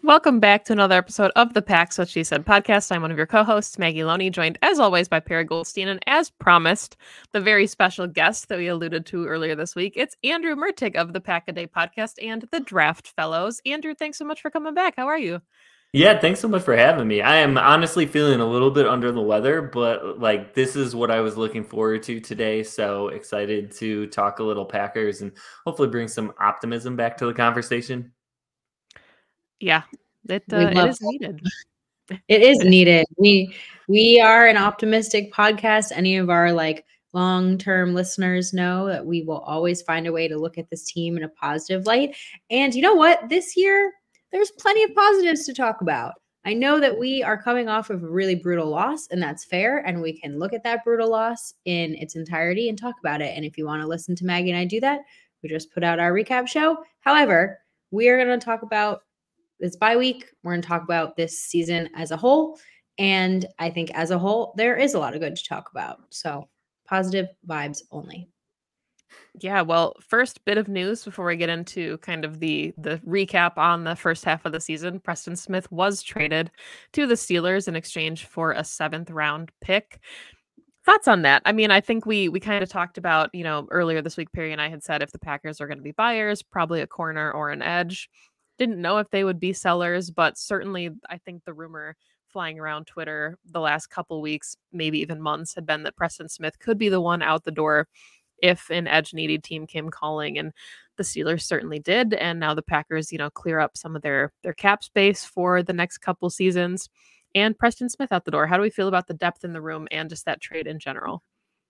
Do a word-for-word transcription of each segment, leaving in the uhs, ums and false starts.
Welcome back to another episode of the Pax What She Said podcast. I'm one of your co-hosts, Maggie Loney, joined as always by Perry Goldstein, and as promised, the very special guest that we alluded to earlier this week. It's Andrew Mertig of the Pack a Day podcast and the Draft Fellows. Andrew, thanks so much for coming back. How are you? Yeah, thanks so much for having me. I am honestly feeling a little bit under the weather, but like this is what I was looking forward to today. So excited to talk a little Packers and hopefully bring some optimism back to the conversation. Yeah, it We uh, it love is needed. It is needed. We we are an optimistic podcast. Any of our like long-term listeners know that we will always find a way to look at this team in a positive light. And you know what? This year, there's plenty of positives to talk about. I know that we are coming off of a really brutal loss, and that's fair. And we can look at that brutal loss in its entirety and talk about it. And if you want to listen to Maggie and I do that, we just put out our recap show. However, we are going to talk about this bye week. We're going to talk about this season as a whole. And I think as a whole, there is a lot of good to talk about. So positive vibes only. Yeah, well, first bit of news before we get into kind of the the recap on the first half of the season. Preston Smith was traded to the Steelers in exchange for a seventh round pick. Thoughts on that? I mean, I think we we kind of talked about, you know, earlier this week, Perry and I had said if the Packers are going to be buyers, probably a corner or an edge. Didn't know if they would be sellers, but certainly I think the rumor flying around Twitter the last couple weeks, maybe even months, had been that Preston Smith could be the one out the door if an edge needed team came calling, and the Steelers certainly did. And now the Packers, you know, clear up some of their their cap space for the next couple seasons. And Preston Smith out the door. How do we feel about the depth in the room and just that trade in general?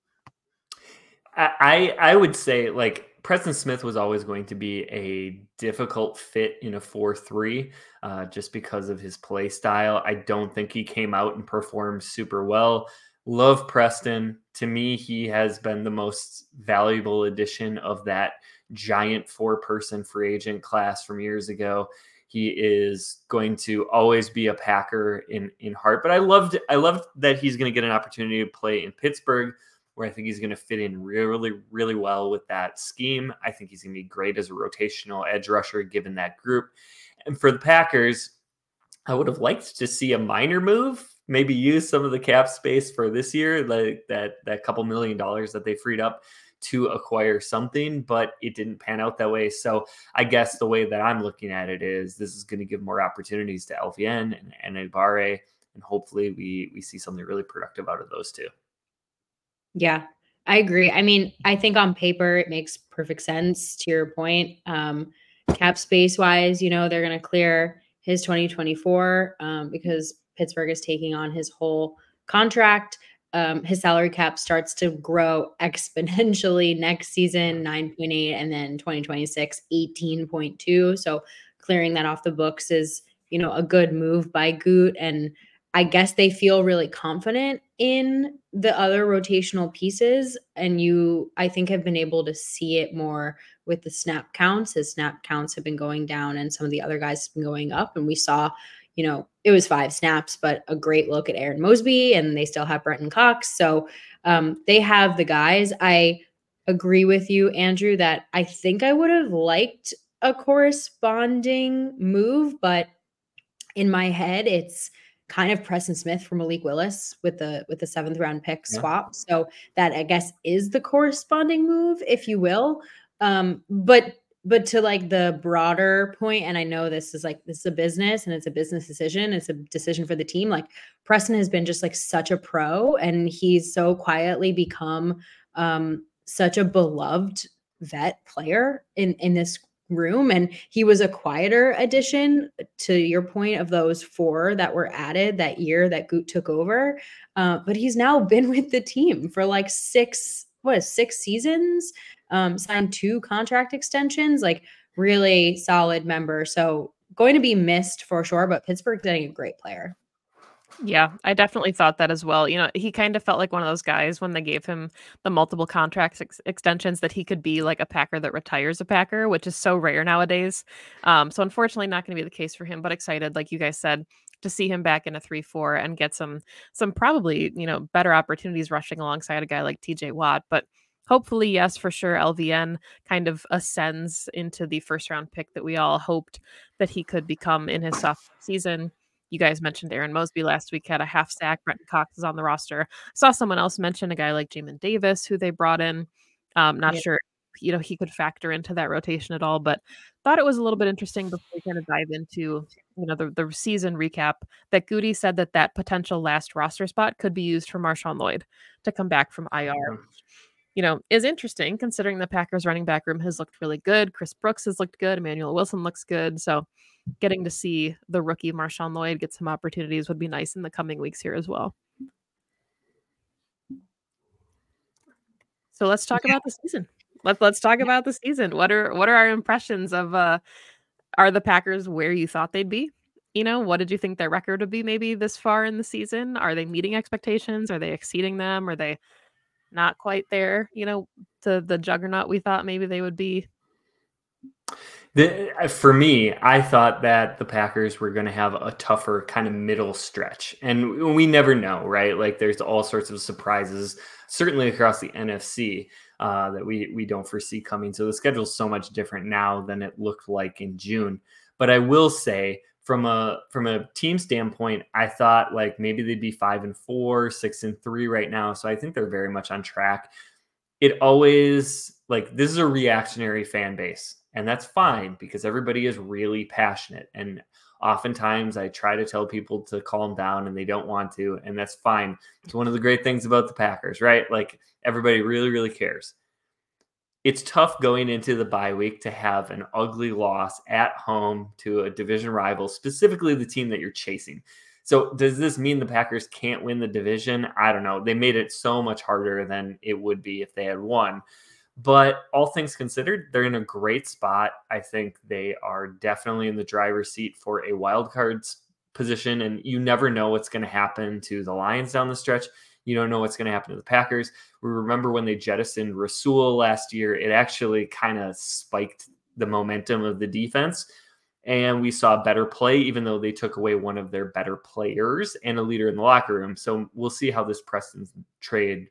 I I would say like Preston Smith was always going to be a difficult fit in a four three uh, just because of his play style. I don't think he came out and performed super well. Love Preston. To me, he has been the most valuable addition of that giant four-person free agent class from years ago. He is going to always be a Packer in in heart. But I loved I loved that he's going to get an opportunity to play in Pittsburgh, where I think he's going to fit in really, really well with that scheme. I think he's going to be great as a rotational edge rusher given that group. And for the Packers, I would have liked to see a minor move, maybe use some of the cap space for this year, like that that couple million dollars that they freed up to acquire something, but it didn't pan out that way. So I guess the way that I'm looking at it is this is going to give more opportunities to L V N and, and Ibarre, and hopefully we we see something really productive out of those two. Yeah, I agree. I mean, I think on paper it makes perfect sense to your point. Um, cap space wise, you know, they're going to clear his twenty twenty-four um, because Pittsburgh is taking on his whole contract. Um, his salary cap starts to grow exponentially next season, nine point eight, and then twenty twenty-six, eighteen point two. So clearing that off the books is, you know, a good move by Goot. And I guess they feel really confident in the other rotational pieces. And you, I think, have been able to see it more with the snap counts. His snap counts have been going down and some of the other guys have been going up. And we saw, you know, it was five snaps, but a great look at Aaron Mosby, and they still have Brenton Cox. So um, they have the guys. I agree with you, Andrew, that I think I would have liked a corresponding move, but in my head, it's kind of Preston Smith for Malik Willis with the with the seventh round pick Yeah. swap. So that, I guess, is the corresponding move, if you will. Um, but but to like the broader point, and I know this is like this is a business and it's a business decision. It's a decision for the team. Like Preston has been just like such a pro, and he's so quietly become um, such a beloved vet player in in this room. And he was a quieter addition, to your point, of those four that were added that year that Goot took over. Uh, but he's now been with the team for like six, what is six seasons, um, signed two contract extensions, like really solid member. So going to be missed for sure, but Pittsburgh's getting a great player. Yeah, I definitely thought that as well. You know, he kind of felt like one of those guys when they gave him the multiple contract ex- extensions that he could be like a Packer that retires a Packer, which is so rare nowadays. Um, so unfortunately not going to be the case for him, but excited, like you guys said, to see him back in a three four and get some some probably, you know, better opportunities rushing alongside a guy like T J Watt. But hopefully, yes, for sure, L V N kind of ascends into the first round pick that we all hoped that he could become in his sophomore season. You guys mentioned Aaron Mosby last week had a half sack. Brenton Cox is on the roster. I saw someone else mention a guy like Jamin Davis, who they brought in. Um, not Yeah. sure, you know, he could factor into that rotation at all, but thought it was a little bit interesting before we kind of dive into, you know, the, the season recap that Goody said that that potential last roster spot could be used for Marshawn Lloyd to come back from I R. Yeah. You know, is interesting considering the Packers running back room has looked really good. Chris Brooks has looked good. Emmanuel Wilson looks good. So getting to see the rookie Marshawn Lloyd get some opportunities would be nice in the coming weeks here as well. So let's talk about the season. Let's let's talk about the season. What are what are our impressions of uh are the Packers where you thought they'd be? You know, what did you think their record would be maybe this far in the season? Are they meeting expectations? Are they exceeding them? Are they not quite there, you know, to the juggernaut we thought maybe they would be? The, for me, I thought that the Packers were going to have a tougher kind of middle stretch. And we never know, right? Like there's all sorts of surprises, certainly across the N F C, uh, that we, we don't foresee coming. So the schedule's so much different now than it looked like in June. But I will say from a from a team standpoint, I thought like maybe they'd be five and four, six and three right now. So I think they're very much on track. It always like this is a reactionary fan base. And that's fine because everybody is really passionate. And oftentimes I try to tell people to calm down and they don't want to. And that's fine. It's one of the great things about the Packers, right? Like everybody really, really cares. It's tough going into the bye week to have an ugly loss at home to a division rival, specifically the team that you're chasing. So does this mean the Packers can't win the division? I don't know. They made it so much harder than it would be if they had won. But all things considered, they're in a great spot. I think they are definitely in the driver's seat for a wild card position. And you never know what's going to happen to the Lions down the stretch. You don't know what's going to happen to the Packers. We remember when they jettisoned Rasul last year, it actually kind of spiked the momentum of the defense. And we saw better play, even though they took away one of their better players and a leader in the locker room. So we'll see how this Preston trade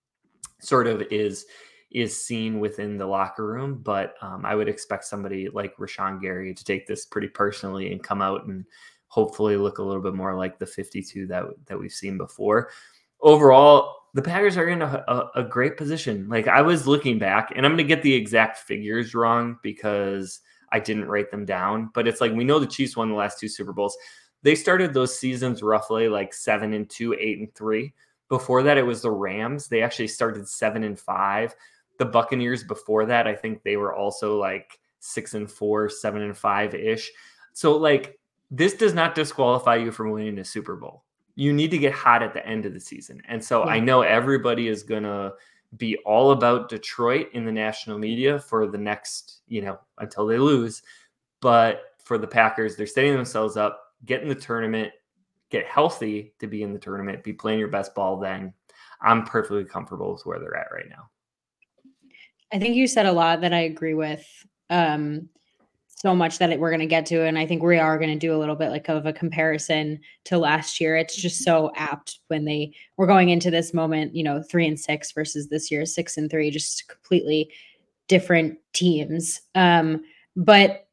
sort of is is seen within the locker room. But um, I would expect somebody like Rashawn Gary to take this pretty personally and come out and hopefully look a little bit more like the fifty-two that, that we've seen before. Overall, the Packers are in a, a, a great position. Like I was looking back, and I'm going to get the exact figures wrong because I didn't write them down, but it's like, we know the Chiefs won the last two Super Bowls. They started those seasons roughly like seven and two, eight and three. Before that, it was the Rams. They actually started seven and five. The Buccaneers before that, I think they were also like six and four, seven and five ish. So like this does not disqualify you from winning a Super Bowl. You need to get hot at the end of the season. And so yeah. I know everybody is going to be all about Detroit in the national media for the next, you know, until they lose. But for the Packers, they're setting themselves up, get in the tournament, get healthy to be in the tournament, be playing your best ball then. I'm perfectly comfortable with where they're at right now. I think you said a lot that I agree with, um, so much that it, we're going to get to. And I think we are going to do a little bit like of a comparison to last year. It's just so apt when they were going into this moment, you know, three and six versus this year, six and three, just completely different teams. Um, but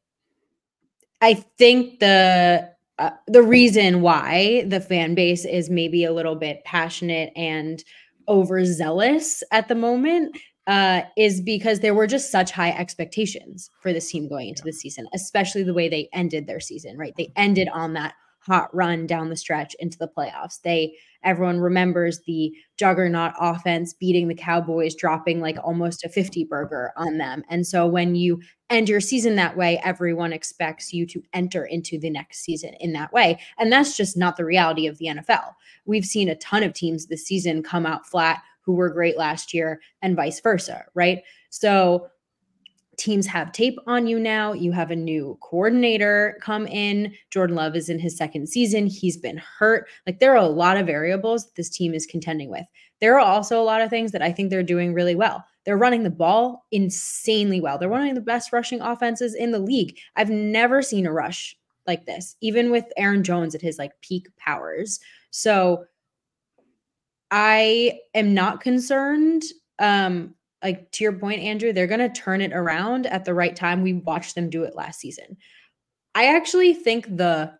I think the, uh, the reason why the fan base is maybe a little bit passionate and overzealous at the moment uh, is because there were just such high expectations for this team going into the season, especially the way they ended their season, right? They ended on that hot run down the stretch into the playoffs. They, everyone remembers the juggernaut offense beating the Cowboys, dropping like almost a fifty burger on them. And so when you end your season that way, everyone expects you to enter into the next season in that way. And that's just not the reality of the N F L. We've seen a ton of teams this season come out flat who were great last year and vice versa, right? So teams have tape on you now. You have a new coordinator come in. Jordan Love is in his second season. He's been hurt. Like there are a lot of variables this team is contending with. There are also a lot of things that I think they're doing really well. They're running the ball insanely well. They're one of the best rushing offenses in the league. I've never seen a rush like this, even with Aaron Jones at his like peak powers. So I am not concerned um, like to your point, Andrew, they're going to turn it around at the right time. We watched them do it last season. I actually think the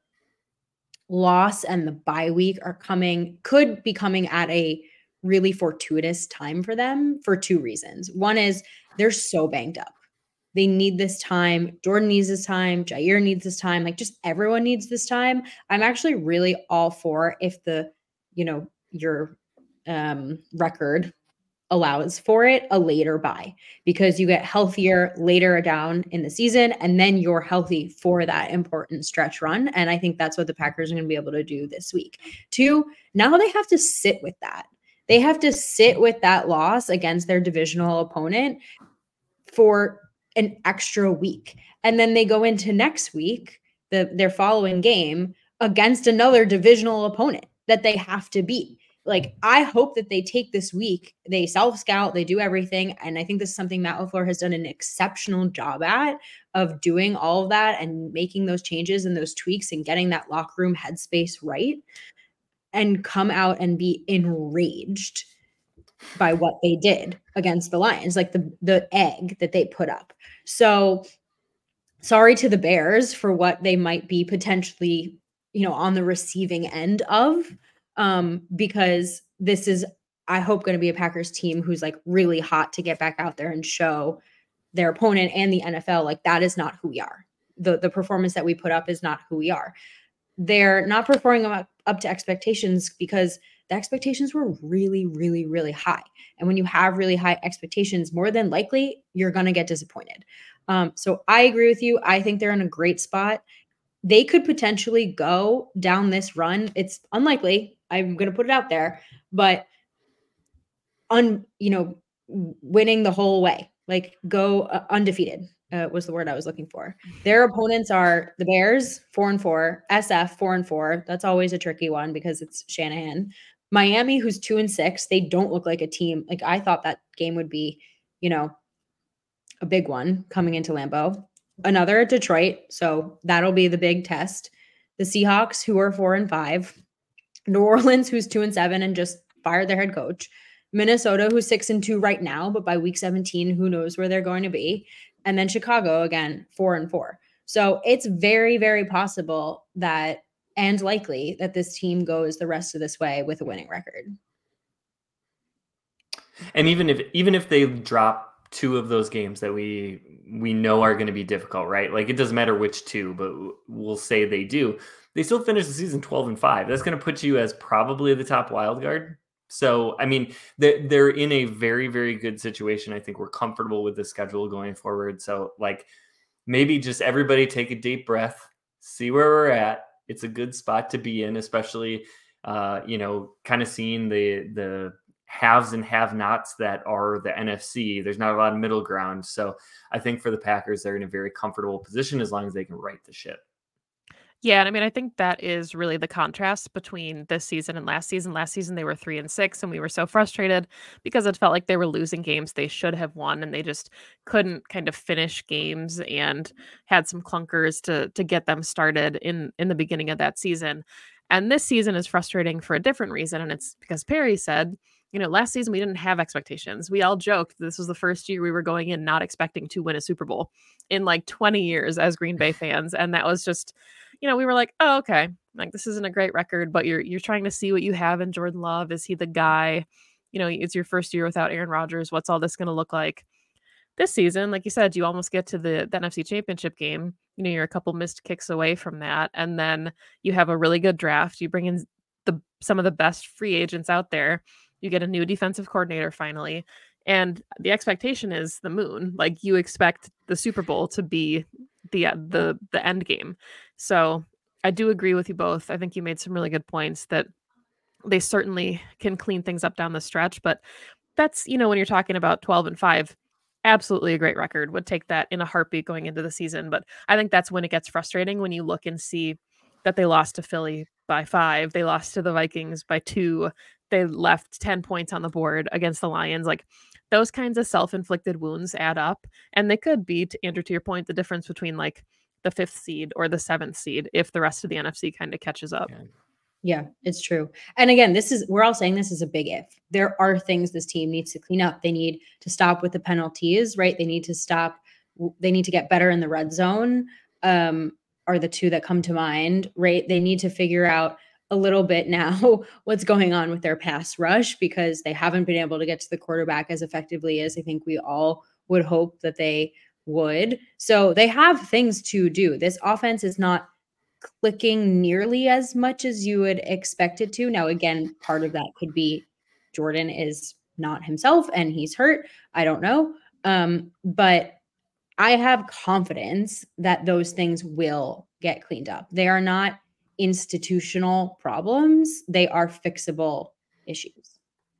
loss and the bye week are coming, could be coming at a really fortuitous time for them for two reasons. One is they're so banged up. They need this time. Jordan needs this time. Jair needs this time. Like just everyone needs this time. I'm actually really all for if the, you know, your um, record allows for it, a later bye, because you get healthier later down in the season and then you're healthy for that important stretch run. And I think that's what the Packers are going to be able to do this week. Two, now they have to sit with that. They have to sit with that loss against their divisional opponent for an extra week. And then they go into next week, the their following game, against another divisional opponent that they have to beat. Like, I hope that they take this week, they self-scout, they do everything. And I think this is something Matt LaFleur has done an exceptional job at, of doing all of that and making those changes and those tweaks and getting that locker room headspace right, and come out and be enraged by what they did against the Lions, like the, the egg that they put up. So sorry to the Bears for what they might be potentially, you know, on the receiving end of. Um, because this is, I hope, going to be a Packers team who's like really hot to get back out there and show their opponent and the N F L, like, that is not who we are. The, the performance that we put up is not who we are. They're not performing up, up to expectations because the expectations were really, really, really high. And when you have really high expectations, more than likely, you're going to get disappointed. Um, so I agree with you. I think they're in a great spot. They could potentially go down this run. It's unlikely. I'm going to put it out there, but un, you know, winning the whole way, like go uh, undefeated uh, was the word I was looking for. Their opponents are the Bears, four and four, S F, four and four. That's always a tricky one because it's Shanahan. Miami, who's two and six. They don't look like a team. Like, I thought that game would be, you know, a big one coming into Lambeau. Another at Detroit, so that'll be the big test. The Seahawks, who are four and five. New Orleans, who's two and seven and just fired their head coach. Minnesota, who's six and two right now, but by week seventeen, who knows where they're going to be. And then Chicago, again, four and four. So it's very, very possible that, and likely, that this team goes the rest of this way with a winning record. And even if even if they drop two of those games that we we know are going to be difficult, right? Like, it doesn't matter which two, but we'll say they do. They still finish the season twelve and five. That's going to put you as probably the top wild card. So, I mean, they're, they're in a very, very good situation. I think we're comfortable with the schedule going forward. So, like, maybe just everybody take a deep breath, see where we're at. It's a good spot to be in, especially, uh, you know, kind of seeing the the haves and have-nots that are the N F C. There's not a lot of middle ground. So I think for the Packers, they're in a very comfortable position as long as they can right the ship. Yeah, and I mean, I think that is really the contrast between this season and last season. Last season, they were three and six, and we were so frustrated because it felt like they were losing games they should have won, and they just couldn't kind of finish games and had some clunkers to to get them started in in the beginning of that season. And this season is frustrating for a different reason, and it's because Perry said, you know, last season we didn't have expectations. We all joked this was the first year we were going in not expecting to win a Super Bowl in like twenty years as Green Bay fans, and that was just, you know, we were like, oh, okay, like this isn't a great record, but you're you're trying to see what you have in Jordan Love. Is he the guy? You know, it's your first year without Aaron Rodgers. What's all this going to look like? This season, like you said, you almost get to the, the N F C Championship game. You know, you're a couple missed kicks away from that, and then you have a really good draft. You bring in the some of the best free agents out there. You get a new defensive coordinator finally, and the expectation is the moon. Like, you expect the Super Bowl to be the the the end game. So I do agree with you both. I think you made some really good points that they certainly can clean things up down the stretch. But that's, you know, when you're talking about twelve and five, absolutely a great record. Would take that in a heartbeat going into the season. But I think that's when it gets frustrating, when you look and see that they lost to Philly by five. They lost to the Vikings by two. They left ten points on the board against the Lions. Like, those kinds of self-inflicted wounds add up, and they could be, to Andrew, to your point, the difference between like the fifth seed or the seventh seed if the rest of the N F C kind of catches up. Yeah. Yeah, it's true. And again, this is we're all saying this is a big if. There are things this team needs to clean up. They need to stop with the penalties, right? They need to stop. They need to get better in the red zone. Um, are the two that come to mind, right? They need to figure out a little bit now what's going on with their pass rush because they haven't been able to get to the quarterback as effectively as I think we all would hope that they would. So they have things to do. This offense is not clicking nearly as much as you would expect it to. Now, again, part of that could be Jordan is not himself and he's hurt. I don't know. Um, but I have confidence that those things will get cleaned up. They are not institutional problems, they are fixable issues.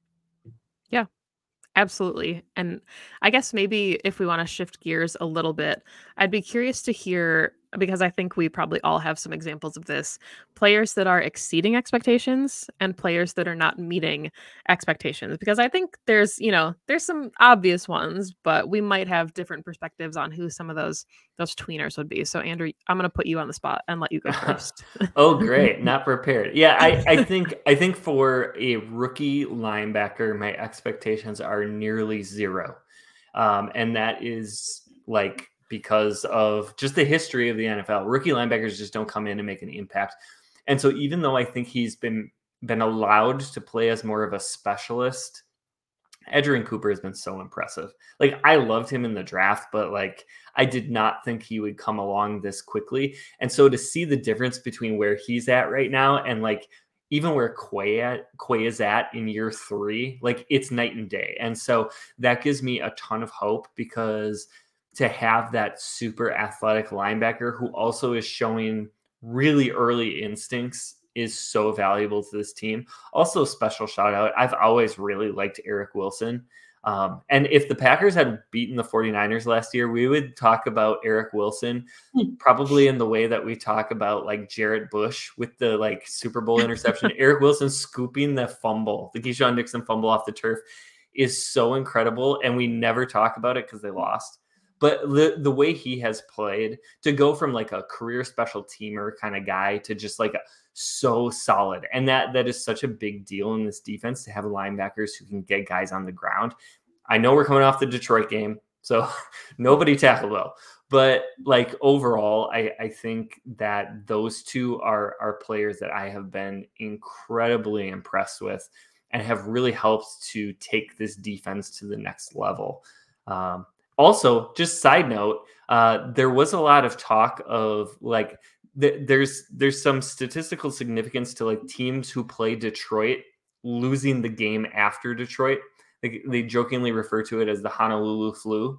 Yeah. Absolutely. And I guess maybe if we want to shift gears a little bit, I'd be curious to hear, because I think we probably all have some examples of this, players that are exceeding expectations and players that are not meeting expectations. Because I think there's, you know, there's some obvious ones, but we might have different perspectives on who some of those those tweeners would be. So Andrew, I'm going to put you on the spot and let you go first. Oh, great. Not prepared. Yeah, I, I think I think for a rookie linebacker, my expectations are nearly zero. Um, and that is like because of just the history of the N F L. Rookie linebackers just don't come in and make an impact. And so even though I think he's been been allowed to play as more of a specialist, Edgerrin Cooper has been so impressive. Like I loved him in the draft, but like I did not think he would come along this quickly. And so to see the difference between where he's at right now and like even where Quay at Quay is at in year three, like it's night and day. And so that gives me a ton of hope because to have that super athletic linebacker who also is showing really early instincts is so valuable to this team. Also, special shout out. I've always really liked Eric Wilson. Um, and if the Packers had beaten the 49ers last year, we would talk about Eric Wilson probably in the way that we talk about like Jarrett Bush with the like Super Bowl interception. Eric Wilson scooping the fumble, the Keyshawn Nixon fumble off the turf is so incredible. And we never talk about it because they lost. But the, the way he has played to go from like a career special teamer kind of guy to just like a, so solid. And that that is such a big deal in this defense to have linebackers who can get guys on the ground. I know we're coming off the Detroit game, so nobody tackled well. But like overall, I, I think that those two are, are players that I have been incredibly impressed with and have really helped to take this defense to the next level. Um, Also, just side note, uh, there was a lot of talk of like th- there's there's some statistical significance to like teams who play Detroit losing the game after Detroit. They, they jokingly refer to it as the Honolulu flu.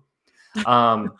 Um,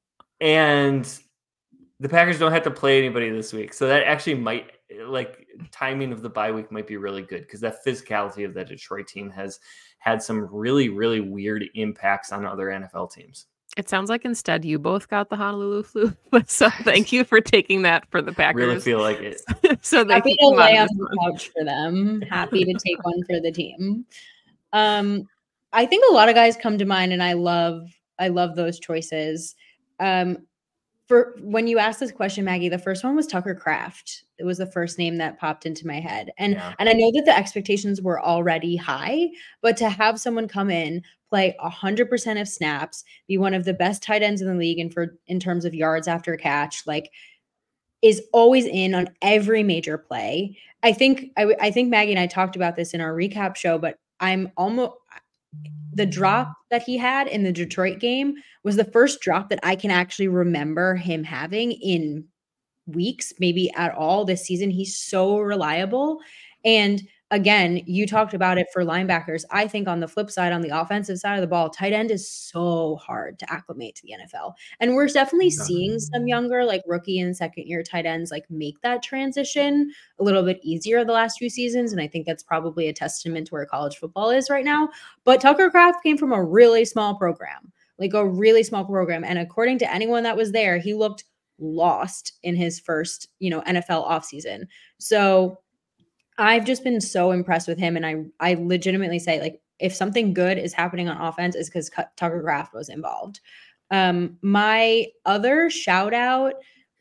and the Packers don't have to play anybody this week. So that actually might like timing of the bye week might be really good because that physicality of the Detroit team has had some really, really weird impacts on other N F L teams. It sounds like instead you both got the Honolulu flu. So thank you for taking that for the Packers. Really feel like it. So they happy can to come out lay of on this the one. couch for them. Happy to take one for the team. Um, I think a lot of guys come to mind, and I love I love those choices. Um, for when you asked this question, Maggie, the first one was Tucker Kraft. It was the first name that popped into my head. And Yeah. and I know that the expectations were already high, but to have someone come in, play one hundred percent of snaps, be one of the best tight ends in the league and for in terms of yards after catch, like is always in on every major play. I think I, I think Maggie and I talked about this in our recap show, but I'm almost the drop that he had in the Detroit game was the first drop that I can actually remember him having in weeks, maybe at all this season. He's so reliable. And again, you talked about it for linebackers. I think on the flip side, on the offensive side of the ball, tight end is so hard to acclimate to the N F L. And we're definitely seeing some younger, like rookie and second year tight ends, like make that transition a little bit easier the last few seasons. And I think that's probably a testament to where college football is right now. But Tucker Kraft came from a really small program, like a really small program. And according to anyone that was there, he looked lost in his first, you know, N F L offseason. So I've just been so impressed with him. And I, I legitimately say, like, if something good is happening on offense, is because Tucker Kraft was involved. Um, my other shout out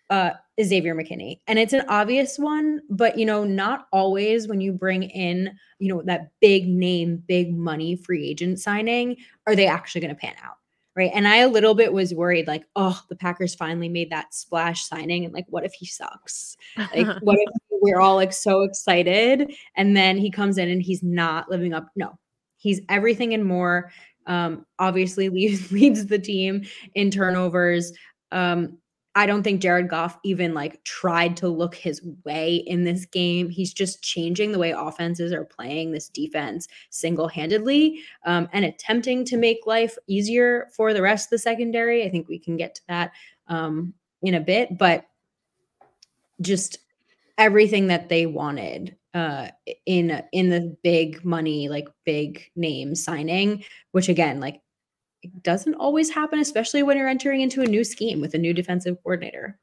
uh, Xavier McKinney. And it's an obvious one, but, you know, not always when you bring in, you know, that big name, big money free agent signing, are they actually going to pan out? Right. And I a little bit was worried, like, oh, the Packers finally made that splash signing. And like, what if he sucks? Like, what if we're all like so excited and then he comes in and he's not living up? No, he's everything and more. Um, obviously leads, leads the team in turnovers. Um, I don't think Jared Goff even like tried to look his way in this game. He's just changing the way offenses are playing this defense single-handedly, um, and attempting to make life easier for the rest of the secondary. I think we can get to that um, in a bit, but just everything that they wanted uh, in in the big money, like big name signing, which again, like it doesn't always happen, especially when you're entering into a new scheme with a new defensive coordinator.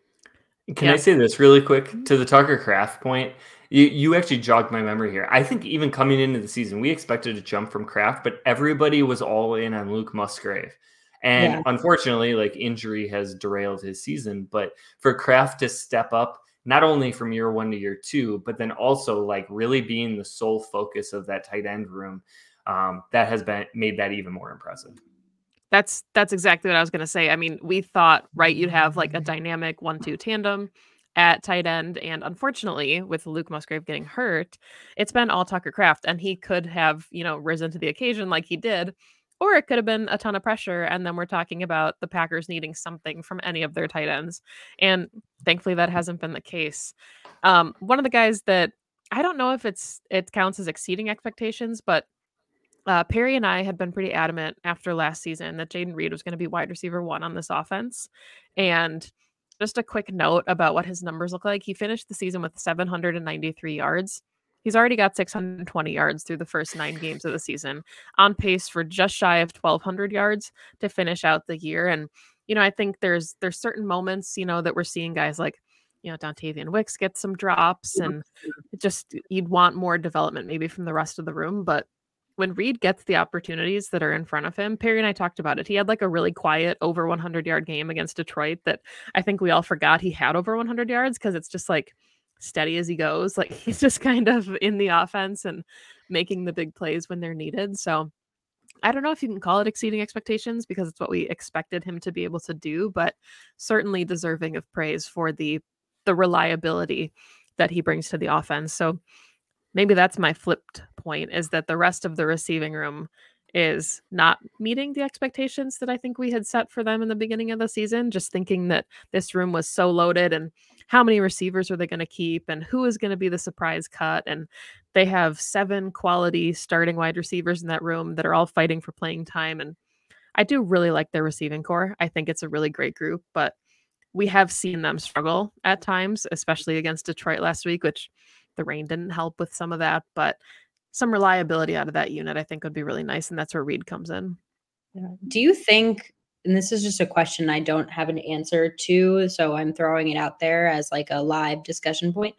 Can Yeah. I say this really quick to the Tucker Kraft point? You you actually jogged my memory here. I think even coming into the season, we expected a jump from Kraft, but everybody was all in on Luke Musgrave. And Yeah. unfortunately, like injury has derailed his season. But for Kraft to step up, not only from year one to year two, but then also like really being the sole focus of that tight end room, um, that has been made that even more impressive. That's that's exactly what I was going to say. I mean, we thought, right, you'd have like a dynamic one two tandem at tight end. And unfortunately, with Luke Musgrave getting hurt, it's been all Tucker Kraft. And he could have, you know, risen to the occasion like he did, or it could have been a ton of pressure. And then we're talking about the Packers needing something from any of their tight ends. And thankfully, that hasn't been the case. Um, one of the guys that I don't know if it's it counts as exceeding expectations, but uh, Perry and I had been pretty adamant after last season that Jaden Reed was going to be wide receiver one on this offense. And just a quick note about what his numbers look like. He finished the season with seven hundred ninety-three yards. He's already got six hundred twenty yards through the first nine games of the season, on pace for just shy of twelve hundred yards to finish out the year. And, you know, I think there's there's certain moments, you know, that we're seeing guys like, you know, Dontavian Wicks get some drops, and it just you'd want more development maybe from the rest of the room. But when Reed gets the opportunities that are in front of him, Perry and I talked about it. He had like a really quiet over one hundred yard game against Detroit that I think we all forgot he had over one hundred yards, because it's just like steady as he goes. Like he's just kind of in the offense and making the big plays when they're needed. So I don't know if you can call it exceeding expectations, because it's what we expected him to be able to do, but certainly deserving of praise for the the reliability that he brings to the offense. So maybe that's my flipped point, is that the rest of the receiving room is not meeting the expectations that I think we had set for them in the beginning of the season, just thinking that this room was so loaded and how many receivers are they going to keep and who is going to be the surprise cut. And they have seven quality starting wide receivers in that room that are all fighting for playing time. And I do really like their receiving core. I think it's a really great group, but we have seen them struggle at times, especially against Detroit last week, which the rain didn't help with some of that, but some reliability out of that unit I think would be really nice, and that's where Reed comes in. Yeah. Do you think, and this is just a question I don't have an answer to, so I'm throwing it out there as like a live discussion point.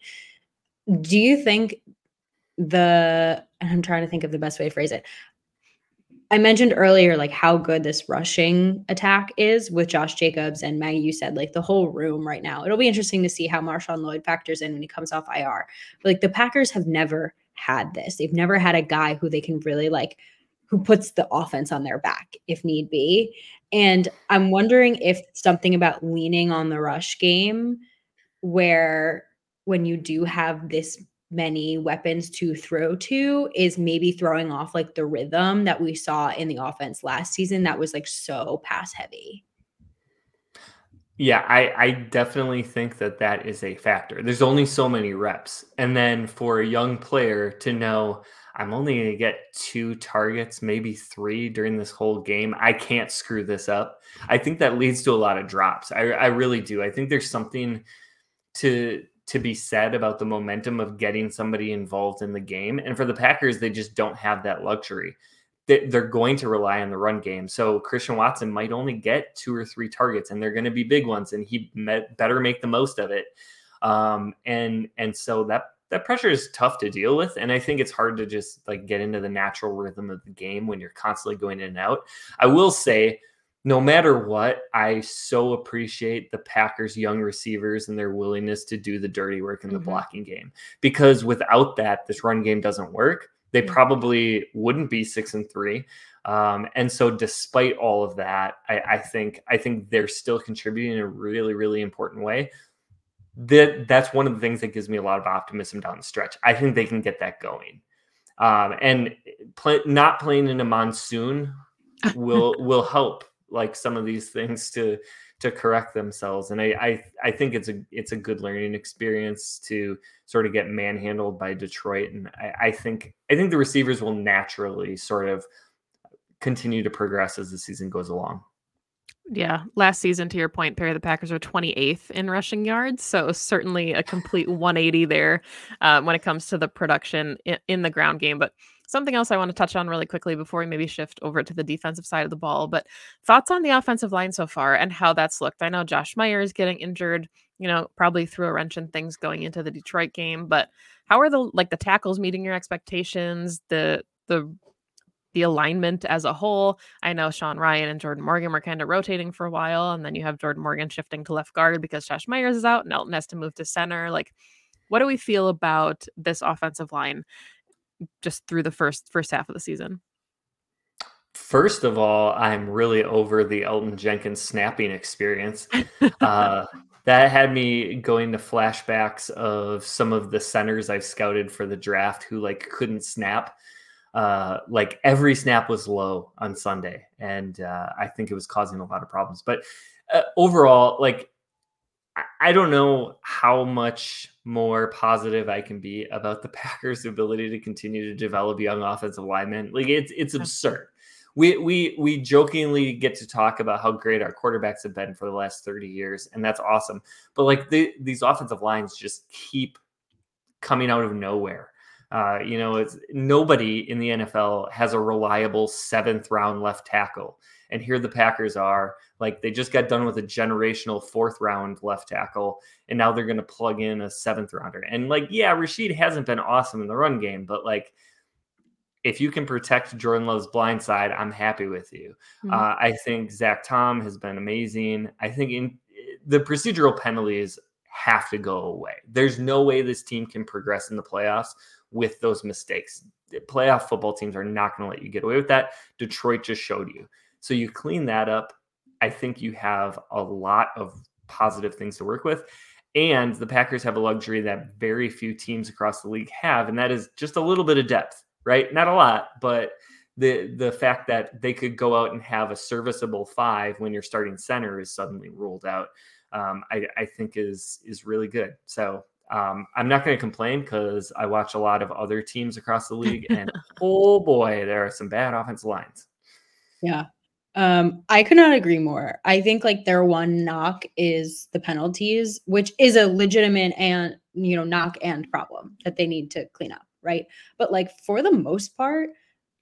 Do you think the, and I'm trying to think of the best way to phrase it. I mentioned earlier, like how good this rushing attack is with Josh Jacobs, and Maggie, you said like the whole room right now. It'll be interesting to see how Marshawn Lloyd factors in when he comes off I R. But like the Packers have never had this. They've never had a guy who they can really like, who puts the offense on their back if need be. And I'm wondering if something about leaning on the rush game, where when you do have this many weapons to throw to, is maybe throwing off like the rhythm that we saw in the offense last season that was like so pass heavy. Yeah, I, I definitely think that that is a factor. There's only so many reps. And then for a young player to know, I'm only going to get two targets, maybe three during this whole game, I can't screw this up. I think that leads to a lot of drops. I, I really do. I think there's something to to be said about the momentum of getting somebody involved in the game. And for the Packers, they just don't have that luxury. They're going to rely on the run game. So Christian Watson might only get two or three targets, and they're going to be big ones, and he met, better make the most of it. Um, and and so that that pressure is tough to deal with. And I think it's hard to just like get into the natural rhythm of the game when you're constantly going in and out. I will say no matter what, I so appreciate the Packers' young receivers and their willingness to do the dirty work in the Mhm. blocking game, because without that, this run game doesn't work. They Yeah. probably wouldn't be six and three. Um, and so despite all of that, I, I think I think they're still contributing in a really, really important way. That that's one of the things that gives me a lot of optimism down the stretch. I think they can get that going. Um, and play, not playing in a monsoon will will help like some of these things to to correct themselves. And I, I I think it's a it's a good learning experience to sort of get manhandled by Detroit. And I, I think I think the receivers will naturally sort of continue to progress as the season goes along. Yeah, last season, to your point, Perry, the Packers were twenty-eighth in rushing yards, so certainly a complete one eighty there um, when it comes to the production in, in the ground game. But something else I want to touch on really quickly before we maybe shift over to the defensive side of the ball. But thoughts on the offensive line so far and how that's looked? I know Josh Myers getting injured, you know, probably threw a wrench in things going into the Detroit game. But how are the like the tackles meeting your expectations? The the the alignment as a whole. I know Sean Ryan and Jordan Morgan were kind of rotating for a while, and then you have Jordan Morgan shifting to left guard because Josh Myers is out and Elton has to move to center. Like, what do we feel about this offensive line just through the first first half of the season? First of all, I'm really over the Elton Jenkins snapping experience. Uh, that had me going to flashbacks of some of the centers I've scouted for the draft who like couldn't snap. Uh, like every snap was low on Sunday, and uh, I think it was causing a lot of problems. But uh, overall, like I, I don't know how much more positive I can be about the Packers' ability to continue to develop young offensive linemen. Like it's it's absurd. We we we jokingly get to talk about how great our quarterbacks have been for the last thirty years, and that's awesome. But like the, these offensive lines just keep coming out of nowhere. Uh, you know, it's nobody in the N F L has a reliable seventh round left tackle. And here the Packers are, like they just got done with a generational fourth round left tackle, and now they're going to plug in a seventh rounder. And like, yeah, Rashid hasn't been awesome in the run game, but like, if you can protect Jordan Love's blind side, I'm happy with you. Mhm. Uh, I think Zach Tom has been amazing. I think in the procedural penalties have to go away. There's no way this team can progress in the playoffs with those mistakes. Playoff football teams are not going to let you get away with that. Detroit just showed you. So you clean that up. I think you have a lot of positive things to work with. And the Packers have a luxury that very few teams across the league have, and that is just a little bit of depth, right? Not a lot, but the the fact that they could go out and have a serviceable five when your starting center is suddenly ruled out, um, I, I think is is really good. So um, I'm not going to complain because I watch a lot of other teams across the league, and oh boy, there are some bad offensive lines. Yeah. Um, I could not agree more. I think like their one knock is the penalties, which is a legitimate and, you know, knock and problem that they need to clean up, right? But like for the most part,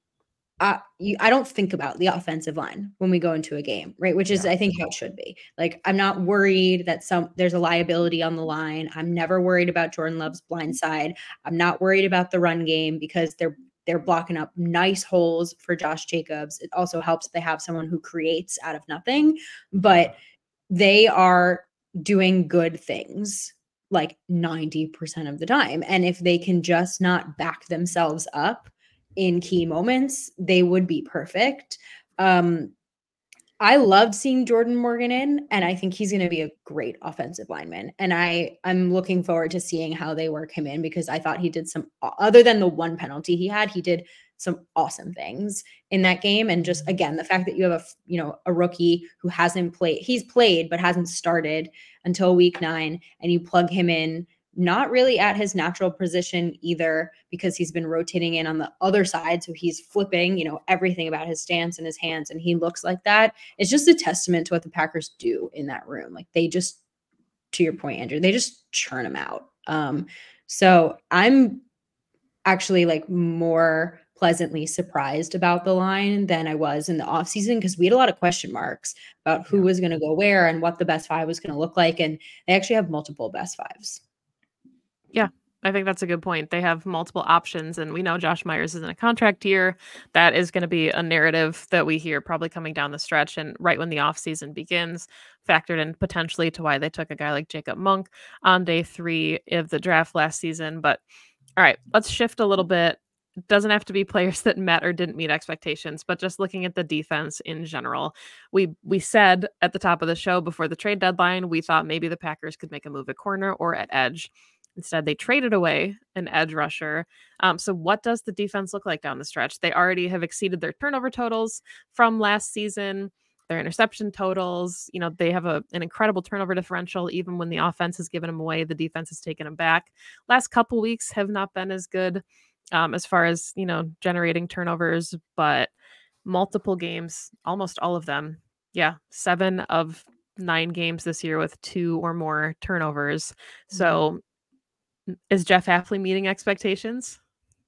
uh, you, I don't think about the offensive line when we go into a game, right? Which is, Yeah. I think, how it should be. Like, I'm not worried that some there's a liability on the line. I'm never worried about Jordan Love's blind side. I'm not worried about the run game because they're they're blocking up nice holes for Josh Jacobs. It also helps they have someone who creates out of nothing, but they are doing good things like ninety percent of the time. And if they can just not back themselves up in key moments, they would be perfect. Um, I loved seeing Jordan Morgan in, and I think he's going to be a great offensive lineman. And I I'm looking forward to seeing how they work him in because I thought he did some other than the one penalty he had, he did some awesome things in that game. And just again, the fact that you have a you know a rookie who hasn't played, he's played but hasn't started until week nine, and you plug him in not really at his natural position either because he's been rotating in on the other side. So he's flipping, you know, everything about his stance and his hands, and he looks like that. It's just a testament to what the Packers do in that room. Like they just, to your point, Andrew, they just churn them out. Um, so I'm actually like more pleasantly surprised about the line than I was in the offseason because we had a lot of question marks about who Yeah. was going to go where and what the best five was going to look like. And they actually have multiple best fives. Yeah, I think that's a good point. They have multiple options, and we know Josh Myers is in a contract year. That is going to be a narrative that we hear probably coming down the stretch and right when the offseason begins, factored in potentially to why they took a guy like Jacob Monk on day three of the draft last season. But all right, let's shift a little bit. It doesn't have to be players that met or didn't meet expectations, but just looking at the defense in general. We we said at the top of the show before the trade deadline, we thought maybe the Packers could make a move at corner or at edge. Instead, they traded away an edge rusher. Um, so, what does the defense look like down the stretch? They already have exceeded their turnover totals from last season, their interception totals. You know, they have a, an incredible turnover differential. Even when the offense has given them away, the defense has taken them back. Last couple weeks have not been as good um, as far as, you know, generating turnovers, but multiple games, almost all of them. Yeah, seven of nine games this year with two or more turnovers. So, is Jeff Hafley meeting expectations?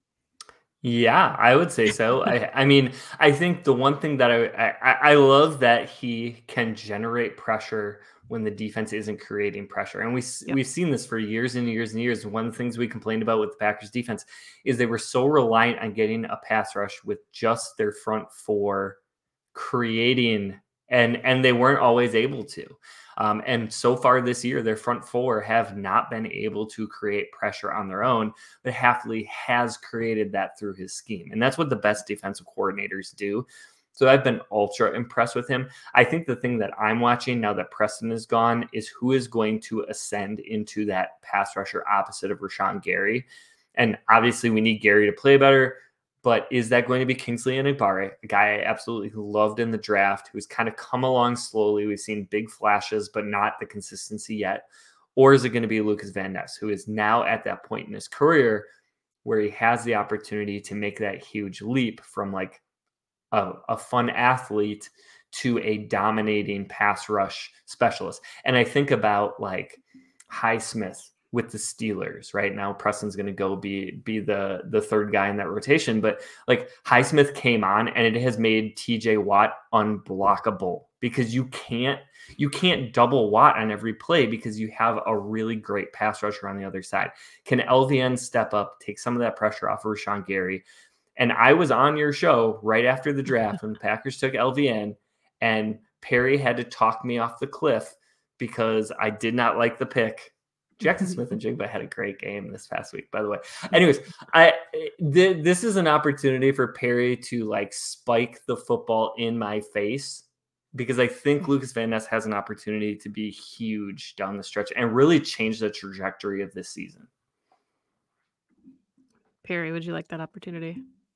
Yeah, I would say so. I, I mean, I think the one thing that I, I I love that he can generate pressure when the defense isn't creating pressure, and we Yep. we've seen this for years and years and years. One of the things we complained about with the Packers defense is they were so reliant on getting a pass rush with just their front four creating, and and they weren't always able to. Um, and so far this year, their front four have not been able to create pressure on their own, but Hafley has created that through his scheme. And that's what the best defensive coordinators do. So I've been ultra impressed with him. I think the thing that I'm watching now that Preston is gone is who is going to ascend into that pass rusher opposite of Rashawn Gary. And obviously we need Gary to play better. But is that going to be Kingsley Enagbare, a guy I absolutely loved in the draft, who's kind of come along slowly? We've seen big flashes, but not the consistency yet. Or is it going to be Lucas Van Ness, who is now at that point in his career where he has the opportunity to make that huge leap from like a, a fun athlete to a dominating pass rush specialist? And I think about like Highsmith with the Steelers right now. Preston's going to go be be the the third guy in that rotation, but like Highsmith came on and it has made T J Watt unblockable because you can't you can't double Watt on every play because you have a really great pass rusher on the other side. Can L V N step up, take some of that pressure off of Rashawn Gary? And I was on your show right after the draft when the Packers took L V N, and Perry had to talk me off the cliff because I did not like the pick. Jackson Smith-Njigba had a great game this past week, by the way. Anyways, I th- this is an opportunity for Perry to like spike the football in my face because I think Lucas Van Ness has an opportunity to be huge down the stretch and really change the trajectory of this season. Perry, would you like that opportunity?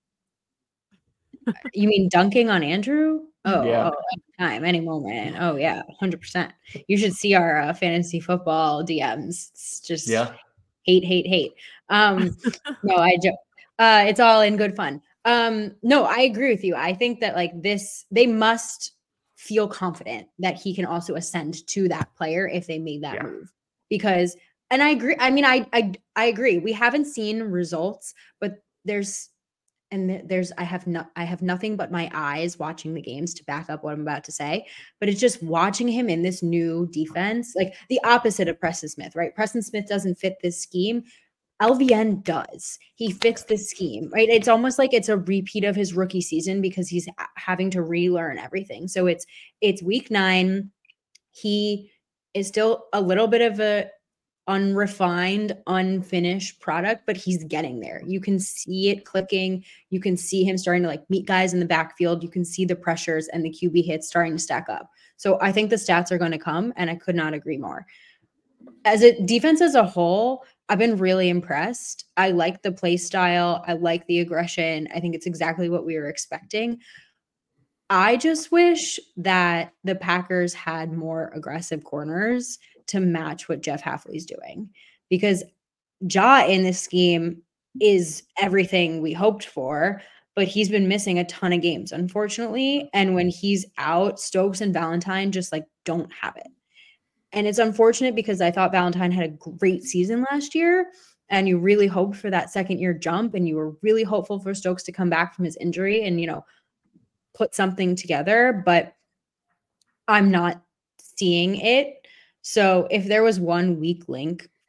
You mean dunking on Andrew? Oh, Yeah. oh, anytime, any moment. Oh, yeah, one hundred percent. You should see our uh, fantasy football D Ms. It's just Yeah. hate, hate, hate. Um, no, I joke. Uh, it's all in good fun. Um, no, I agree with you. I think that like this, they must feel confident that he can also ascend to that player if they made that Yeah. move. Because, and I agree. I mean, I, I, I agree. We haven't seen results, but there's, and there's, I have no, I have nothing but my eyes watching the games to back up what I'm about to say. But it's just watching him in this new defense, like the opposite of Preston Smith, right? Preston Smith doesn't fit this scheme. L V N does. He fits this scheme, right? It's almost like it's a repeat of his rookie season because he's having to relearn everything. So it's it's week nine. He is still a little bit of a unrefined, unfinished product, but he's getting there. You can see it clicking. You can see him starting to like meet guys in the backfield. You can see the pressures and the Q B hits starting to stack up. So I think the stats are going to come, and I could not agree more. As a defense as a whole, I've been really impressed. I like the play style. I like the aggression. I think it's exactly what we were expecting. I just wish that the Packers had more aggressive corners to match what Jeff Hafley's doing, because Ja in this scheme is everything we hoped for, but he's been missing a ton of games, unfortunately. And when he's out, Stokes and Valentine just like don't have it. And it's unfortunate because I thought Valentine had a great season last year, and you really hoped for that second year jump, and you were really hopeful for Stokes to come back from his injury and, you know, put something together, but I'm not seeing it. So if there was one weak link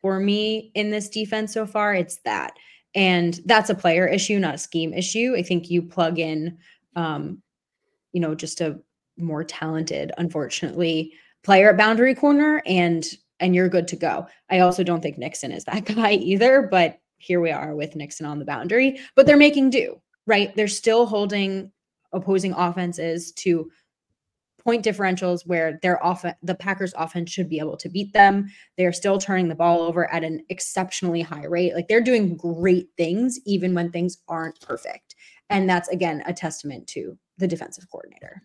for me in this defense so far. It's that. And that's a player issue, not a scheme issue. I think you plug in, um, you know, just a more talented, unfortunately, player at boundary corner, and and you're good to go. I also don't think Nixon is that guy either, but here we are with Nixon on the boundary. But they're making do, right? They're still holding opposing offenses to point differentials where their off the Packers offense should be able to beat them. They're still turning the ball over at an exceptionally high rate. Like, they're doing great things even when things aren't perfect. And that's, again, a testament to the defensive coordinator.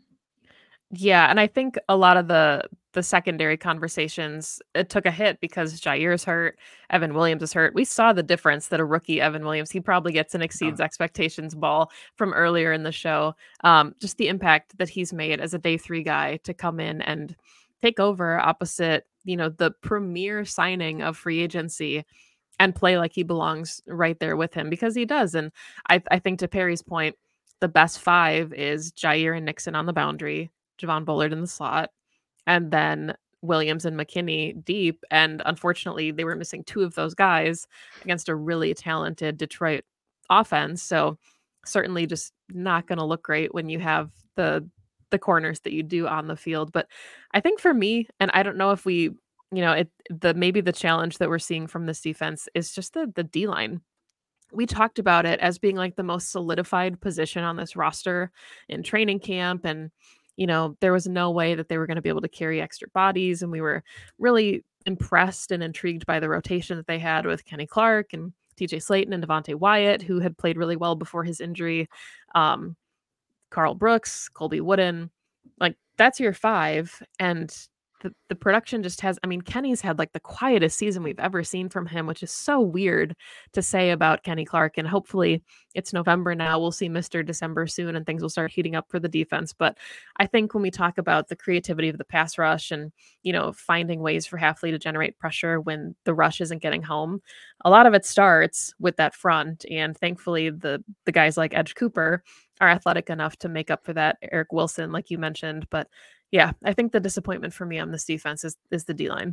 Yeah, and I think a lot of the the secondary conversations, it took a hit because Jair's hurt, Evan Williams is hurt. We saw the difference that a rookie Evan Williams, he probably gets an exceeds expectations ball from earlier in the show. Um, just the impact that he's made as a day three guy to come in and take over opposite, you know, the premier signing of free agency and play like he belongs right there with him, because he does. And I, I think to Perry's point, the best five is Jair and Nixon on the boundary, Javon Bullard in the slot, and then Williams and McKinney deep. And unfortunately, they were missing two of those guys against a really talented Detroit offense. So certainly just not going to look great when you have the the corners that you do on the field. But I think for me, and I don't know if we, you know, it the maybe the challenge that we're seeing from this defense is just the the D line. We talked about it as being like the most solidified position on this roster in training camp. And, you know, there was no way that they were going to be able to carry extra bodies. And we were really impressed and intrigued by the rotation that they had with Kenny Clark and T J Slayton and Devontae Wyatt, who had played really well before his injury. Um, Carl Brooks, Colby Wooden, like, that's your five. And the, the production just has, I mean, Kenny's had like the quietest season we've ever seen from him, which is so weird to say about Kenny Clark. And hopefully it's November now. We'll see Mister December soon and things will start heating up for the defense. But I think when we talk about the creativity of the pass rush and, you know, finding ways for Hafley to generate pressure when the rush isn't getting home, a lot of it starts with that front. And thankfully the the guys like Edge Cooper are athletic enough to make up for that. Eric Wilson, like you mentioned. But yeah, I think the disappointment for me on this defense is is the D-line.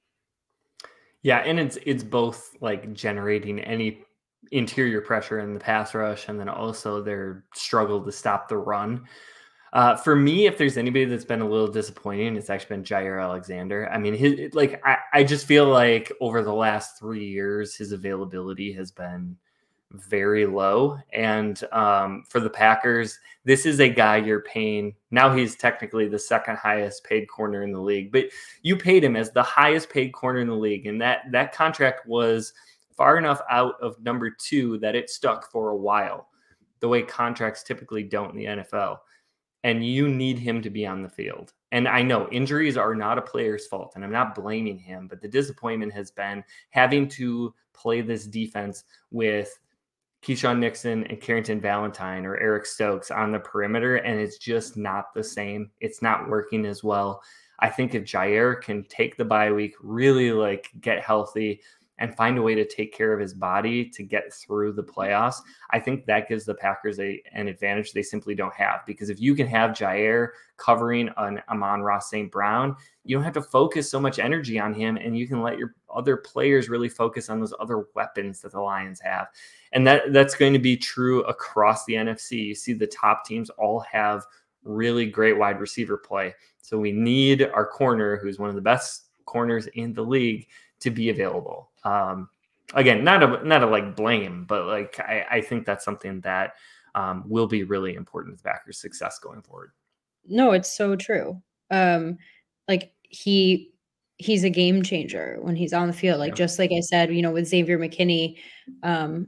Yeah, and it's it's both like generating any interior pressure in the pass rush, and then also their struggle to stop the run. Uh, for me, if there's anybody that's been a little disappointing, it's actually been Jair Alexander. I mean, his, like I, I just feel like over the last three years, his availability has been very low. And um, for the Packers, this is a guy you're paying. Now he's technically the second highest paid corner in the league, but you paid him as the highest paid corner in the league. And that, that contract was far enough out of number two that it stuck for a while, the way contracts typically don't in the N F L. And you need him to be on the field. And I know injuries are not a player's fault, and I'm not blaming him, but the disappointment has been having to play this defense with Keyshawn Nixon and Carrington Valentine or Eric Stokes on the perimeter, and it's just not the same. It's not working as well. I think if Jair can take the bye week, really like get healthy and find a way to take care of his body to get through the playoffs, I think that gives the Packers a, an advantage they simply don't have. Because if you can have Jair covering an Amon-Ra Saint Brown, you don't have to focus so much energy on him, and you can let your other players really focus on those other weapons that the Lions have. And that that's going to be true across the N F C. You see the top teams all have really great wide receiver play. So we need our corner, who's one of the best corners in the league, to be available. Um, again, not a not a like blame, but like I, I think that's something that um, will be really important to the Packers' success going forward. No, it's so true. Um, like he he's a game changer when he's on the field. Like, yeah. Just like I said, you know, with Xavier McKinney, um,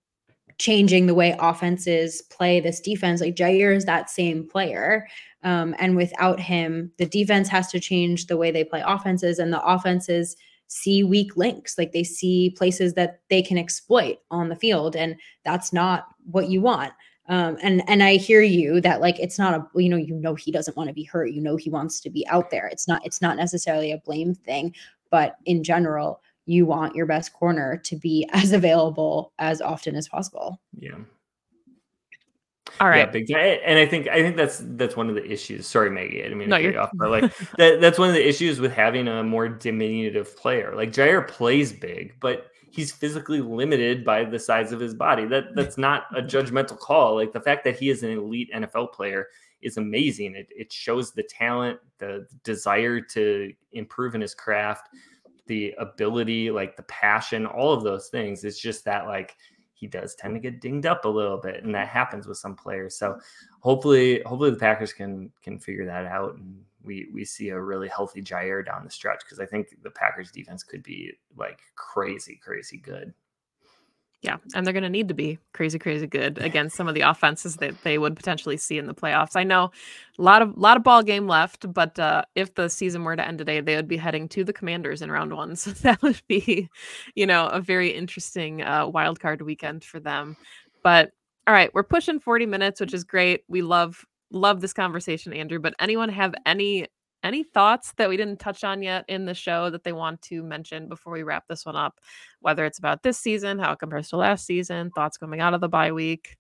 changing the way offenses play this defense, like Jair is that same player. Um, and without him, the defense has to change the way they play offenses, and the offenses see weak links. Like, they see places that they can exploit on the field, and that's not what you want. Um, and, and I hear you that like, it's not a, you know, you know, he doesn't want to be hurt. You know, he wants to be out there. It's not, it's not necessarily a blame thing, but in general, you want your best corner to be as available as often as possible. Yeah. All Yeah, right. big time. And I think I think that's that's one of the issues. Sorry, Maggie, I didn't mean to No, cut you're you off, but like that that's one of the issues with having a more diminutive player. Like Jair plays big, but he's physically limited by the size of his body. That that's not a judgmental call. Like the fact that he is an elite N F L player is amazing. It it shows the talent, the desire to improve in his craft, the ability, like the passion, all of those things. It's just that like he does tend to get dinged up a little bit, and that happens with some players. So hopefully, hopefully the Packers can can figure that out, and we we see a really healthy Jair down the stretch, because I think the Packers defense could be like crazy, crazy good. Yeah, and they're going to need to be crazy, crazy good against some of the offenses that they would potentially see in the playoffs. I know a lot of lot of ball game left, but uh, if the season were to end today, they would be heading to the Commanders in round one. So that would be, you know, a very interesting uh, wild card weekend for them. But all right, we're pushing forty minutes, which is great. We love love this conversation, Andrew. But anyone have any any thoughts that we didn't touch on yet in the show that they want to mention before we wrap this one up? Whether it's about this season, how it compares to last season, thoughts coming out of the bye week.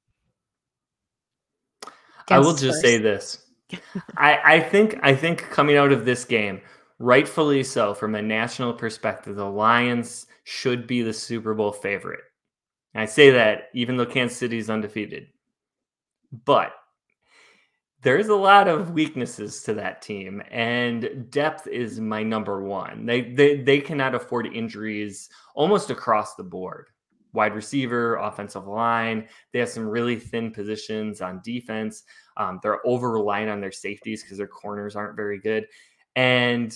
I will Guess just say first. this. I, I think I think coming out of this game, rightfully so, from a national perspective, the Lions should be the Super Bowl favorite. And I say that even though Kansas City is undefeated. But there's a lot of weaknesses to that team, and depth is my number one. They they they cannot afford injuries almost across the board. Wide receiver, offensive line. They have some really thin positions on defense. Um, they're over reliant on their safeties because their corners aren't very good, and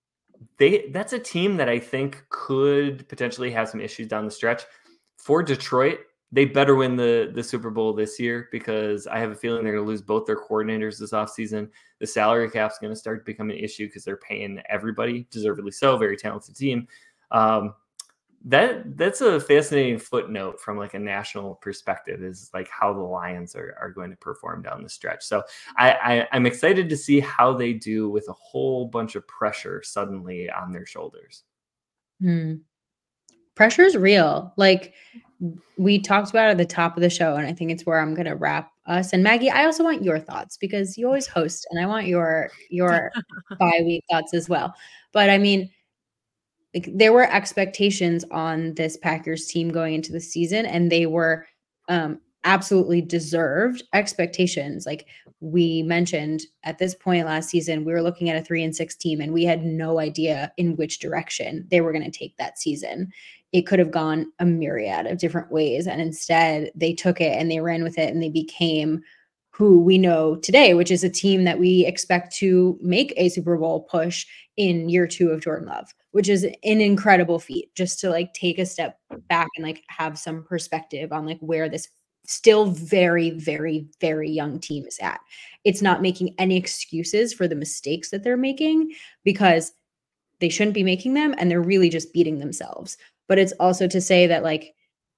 they that's a team that I think could potentially have some issues down the stretch. For Detroit, they better win the, the Super Bowl this year, because I have a feeling they're going to lose both their coordinators this offseason. The salary cap's going to start to become an issue because they're paying everybody, deservedly so, very talented team. Um, that that's a fascinating footnote from like a national perspective, is like how the Lions are, are going to perform down the stretch. So I, I, I'm excited to see how they do with a whole bunch of pressure suddenly on their shoulders. Hmm. Pressure is real. Like we talked about at the top of the show, and I think it's where I'm going to wrap us. And Maggie, I also want your thoughts, because you always host, and I want your your bye week thoughts as well. But I mean, like there were expectations on this Packers team going into the season, and they were um, absolutely deserved expectations. Like we mentioned at this point last season, we were looking at a three and six team, and we had no idea in which direction they were going to take that season. It could have gone a myriad of different ways, and instead they took it and they ran with it, and they became who we know today, which is a team that we expect to make a Super Bowl push in year two of Jordan Love, which is an incredible feat, just to like take a step back and like have some perspective on like where this still very, very, very young team is at. It's not making any excuses for the mistakes that they're making, because they shouldn't be making them, and they're really just beating themselves. But it's also to say that like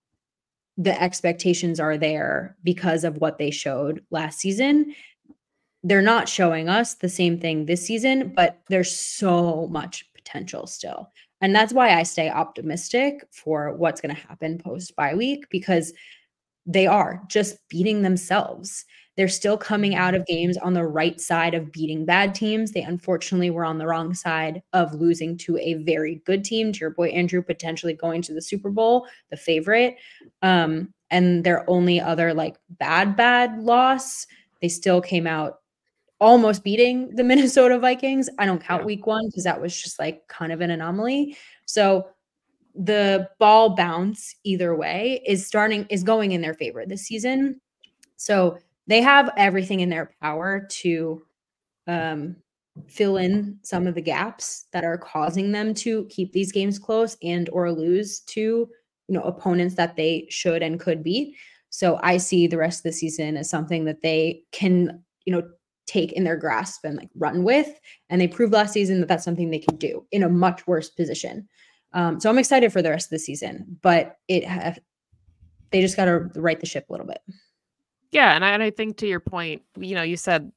the expectations are there because of what they showed last season. They're not showing us the same thing this season, but there's so much potential still. And that's why I stay optimistic for what's going to happen post bye week, because they are just beating themselves. They're still coming out of games on the right side of beating bad teams. They unfortunately were on the wrong side of losing to a very good team, to your boy Andrew, potentially going to the Super Bowl, the favorite. Um, and their only other like bad, bad loss, they still came out almost beating the Minnesota Vikings. I don't count Yeah. week one because that was just like kind of an anomaly. So the ball bounce either way is starting is going in their favor this season. So they have everything in their power to um, fill in some of the gaps that are causing them to keep these games close and or lose to, you know, opponents that they should and could beat. So I see the rest of the season as something that they can, you know, take in their grasp and like run with. And they proved last season that that's something they can do in a much worse position. Um, so I'm excited for the rest of the season, but it ha- they just got to right the ship a little bit. Yeah, and I, and I think to your point, you know, you said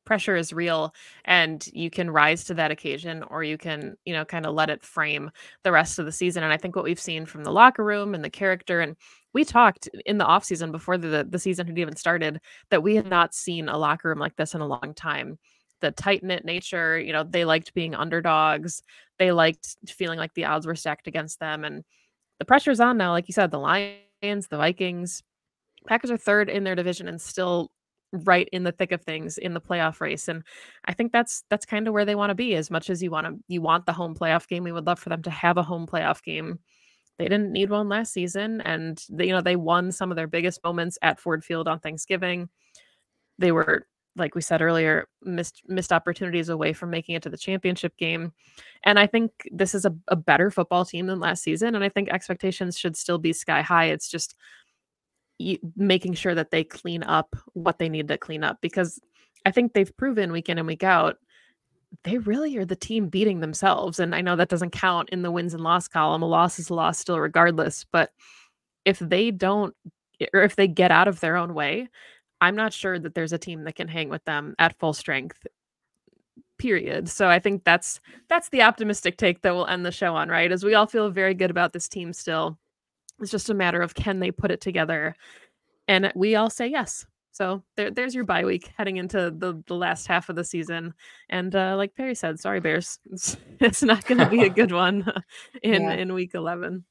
pressure is real, and you can rise to that occasion, or you can, you know, kind of let it frame the rest of the season. And I think what we've seen from the locker room and the character, and we talked in the offseason before the, the season had even started, that we had not seen a locker room like this in a long time. The tight-knit nature, you know, they liked being underdogs. They liked feeling like the odds were stacked against them. And the pressure's on now. Like you said, the Lions, the Vikings, Packers are third in their division and still right in the thick of things in the playoff race. And I think that's that's kind of where they want to be. As much as you want to you want the home playoff game, we would love for them to have a home playoff game. They didn't need one last season, and they, you know, they won some of their biggest moments at Ford Field on Thanksgiving. They were, like we said earlier, missed missed opportunities away from making it to the championship game. And I think this is a, a better football team than last season. And I think expectations should still be sky high. It's just y- making sure that they clean up what they need to clean up, because I think they've proven week in and week out they really are the team beating themselves. And I know that doesn't count in the wins and loss column. A loss is a loss still regardless. But if they don't, or if they get out of their own way, I'm not sure that there's a team that can hang with them at full strength, period. So I think that's that's the optimistic take that we'll end the show on, right? As we all feel very good about this team still. It's just a matter of, can they put it together? And we all say yes. So there, there's your bye week heading into the, the last half of the season. And uh, like Perry said, sorry, Bears. It's, it's not going to be a good one in, Yeah. in week eleven.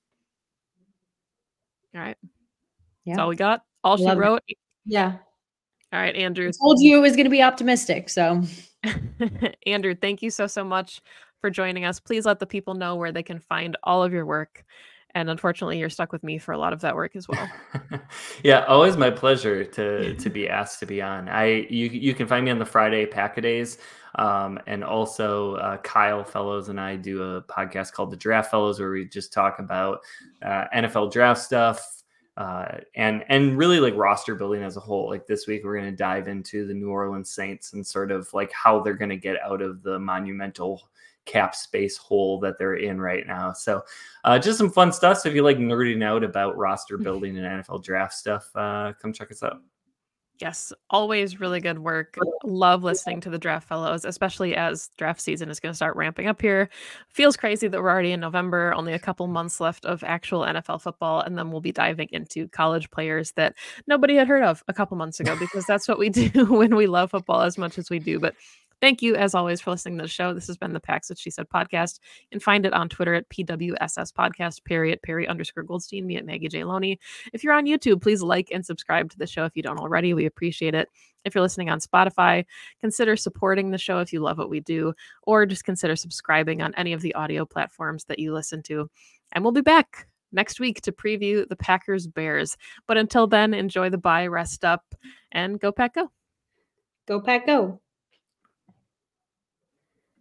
All right. Yeah. That's all we got. All she Love it. wrote. Yeah. All right, Andrew. I told you it was going to be optimistic. So Andrew, thank you so, so much for joining us. Please let the people know where they can find all of your work. And unfortunately, you're stuck with me for a lot of that work as well. Yeah, always my pleasure to to be asked to be on. I you you can find me on the Friday Pack-A-Days, um, and also uh, Kyle Fellows and I do a podcast called The Draft Fellows, where we just talk about uh, N F L draft stuff, uh, and and really like roster building as a whole. Like this week, we're going to dive into the New Orleans Saints and sort of like how they're going to get out of the monumental cap space hole that they're in right now. So uh, just some fun stuff. So if you like nerding out about roster building and N F L draft stuff, uh, come check us out. Yes, always really good work. Love listening to the Draft Fellows, especially as draft season is going to start ramping up here. Feels crazy that we're already in November, only a couple months left of actual N F L football, and then we'll be diving into college players that nobody had heard of a couple months ago, because that's what we do when we love football as much as we do. But thank you, as always, for listening to the show. This has been the Packs That She Said podcast. You can find it on Twitter at P W S S podcast, Perry at Perry underscore Goldstein, me at Maggie J. Loney. If you're on YouTube, please like and subscribe to the show if you don't already. We appreciate it. If you're listening on Spotify, consider supporting the show if you love what we do, or just consider subscribing on any of the audio platforms that you listen to. And we'll be back next week to preview the Packers Bears. But until then, enjoy the bye, rest up, and go Pack Go. Go Pack Go.